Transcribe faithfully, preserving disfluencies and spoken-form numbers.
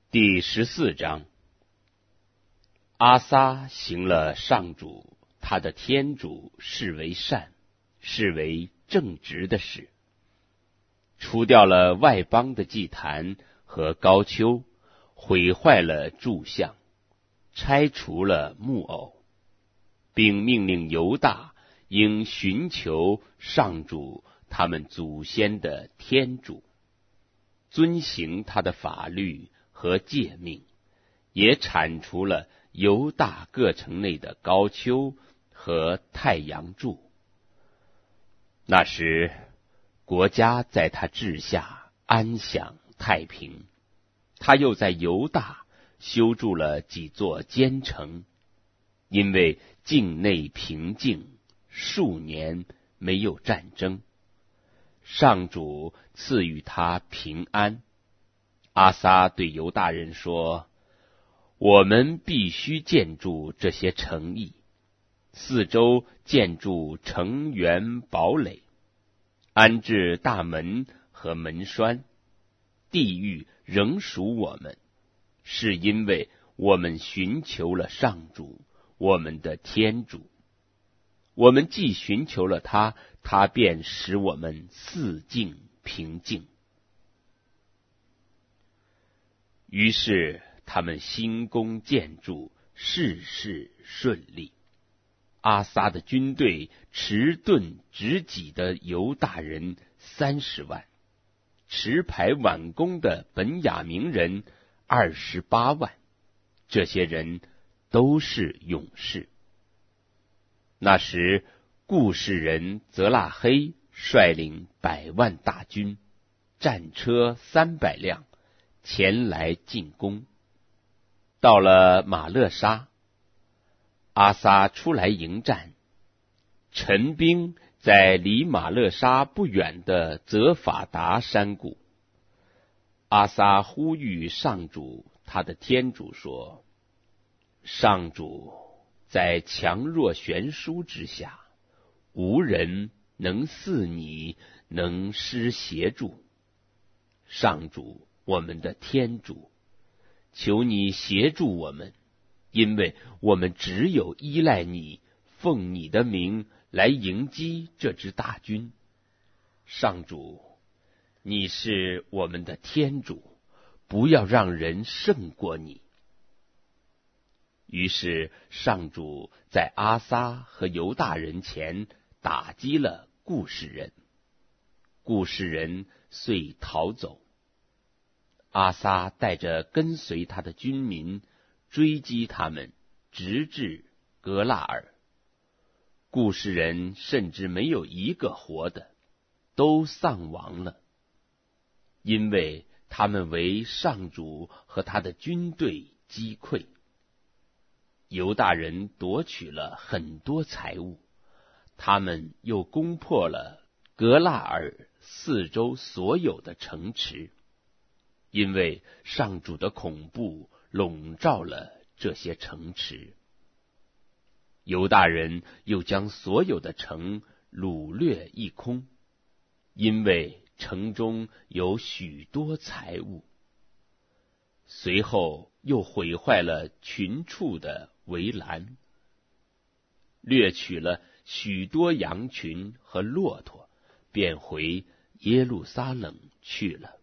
第十四章，阿撒行了上主他的天主视为善、视为正直的事，除掉了外邦的祭坛和高丘，毁坏了柱像，拆除了木偶，并命令犹大应寻求上主他们祖先的天主，遵行他的法律和诫命，也铲除了犹大各城内的高丘和太阳柱。那时，国家在他治下安享太平。他又在犹大修筑了几座坚城，因为境内平静，数年没有战争。上主赐予他平安。阿撒对犹大人说：我们必须建筑这些城邑，四周建筑城垣堡垒，安置大门和门栓。地域仍属我们，是因为我们寻求了上主，我们的天主。我们既寻求了他，他便使我们四境平静。于是他们兴工建筑，事事顺利。阿撒的军队迟钝直己的犹大人三十万，持牌挽弓的本雅明人二十八万，这些人都是勇士。那时，故事人泽拉黑率领百万大军，战车三百辆，前来进攻。到了马勒沙，阿撒出来迎战，陈兵在离马勒沙不远的泽法达山谷。阿撒呼吁上主他的天主说：上主，在强弱悬殊之下，无人能似你能施协助。上主，我们的天主，求你协助我们，因为我们只有依赖你，奉你的名来迎击这支大军。上主，你是我们的天主，不要让人胜过你。于是上主在阿撒和犹大人前打击了故事人，故事人遂逃走。阿撒带着跟随他的军民追击他们，直至格拉尔。故事人甚至没有一个活的，都丧亡了，因为他们为上主和他的军队击溃。犹大人夺取了很多财物，他们又攻破了格拉尔四周所有的城池，因为上主的恐怖笼罩了这些城池。犹大人又将所有的城掳掠一空，因为城中有许多财物。随后又毁坏了群畜的围栏，掠取了许多羊群和骆驼，便回耶路撒冷去了。